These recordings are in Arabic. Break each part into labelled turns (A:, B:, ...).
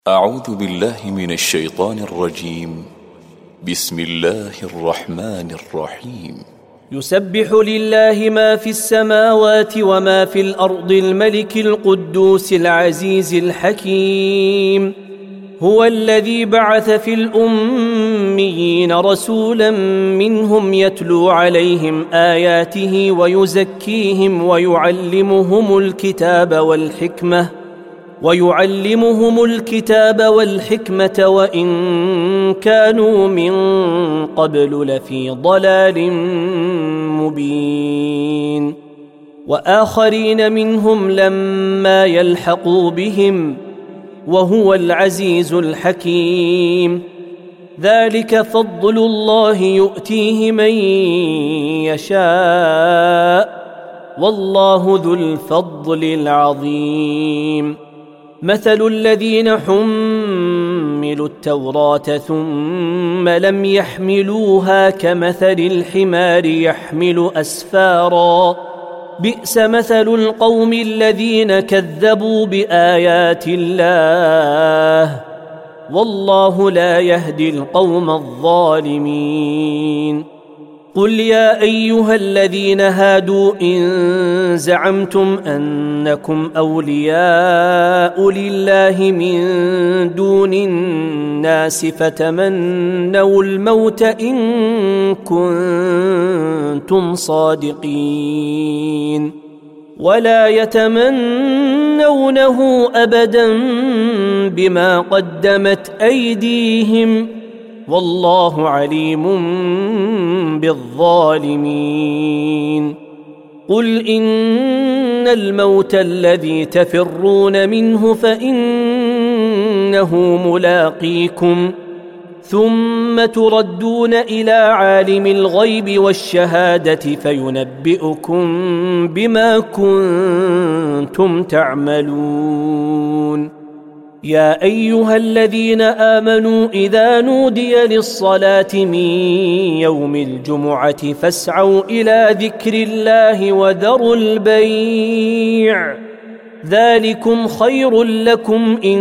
A: أعوذ بالله من الشيطان الرجيم. بسم الله الرحمن الرحيم.
B: يسبح لله ما في السماوات وما في الأرض الملك القدوس العزيز الحكيم. هو الذي بعث في الأميين رسولا منهم يتلو عليهم آياته ويزكيهم ويعلمهم الكتاب والحكمة وإن كانوا من قبل لفي ضلال مبين. وآخرين منهم لما يلحقوا بهم وهو العزيز الحكيم. ذلك فضل الله يؤتيه من يشاء والله ذو الفضل العظيم. مثل الذين حملوا التوراة ثم لم يحملوها كمثل الحمار يحمل أسفارا بئس مثل القوم الذين كذبوا بآيات الله والله لا يهدي القوم الظالمين. قل يا أيها الذين هادوا إن زعمتم أنكم أولياء لله من دون الناس فتمنوا الموت إن كنتم صادقين ولا يتمنونه أبدا بما قدمت أيديهم والله عليم بالظالمين. قل إن الموت الذي تفرون منه فإنه ملاقيكم ثم تردون إلى عالم الغيب والشهادة فينبئكم بما كنتم تعملون. يا أيها الذين آمنوا إذا نودي للصلاة من يوم الجمعة فاسعوا إلى ذكر الله وذروا البيع ذلكم خير لكم إن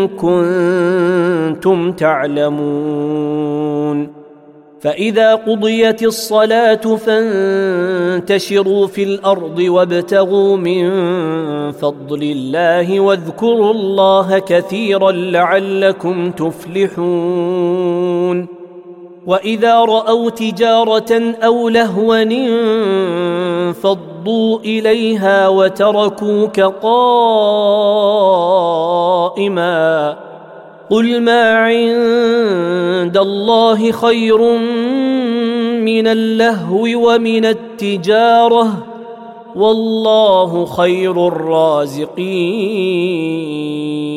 B: كنتم تعلمون. فإذا قضيت الصلاة فانتشروا في الأرض وابتغوا من فضل الله واذكروا الله كثيرا لعلكم تفلحون. وإذا رأوا تجارة أو لهوا انفضوا إليها وتركوك قائما قل ما عند الله خير من اللهو ومن التجارة والله خير الرازقين.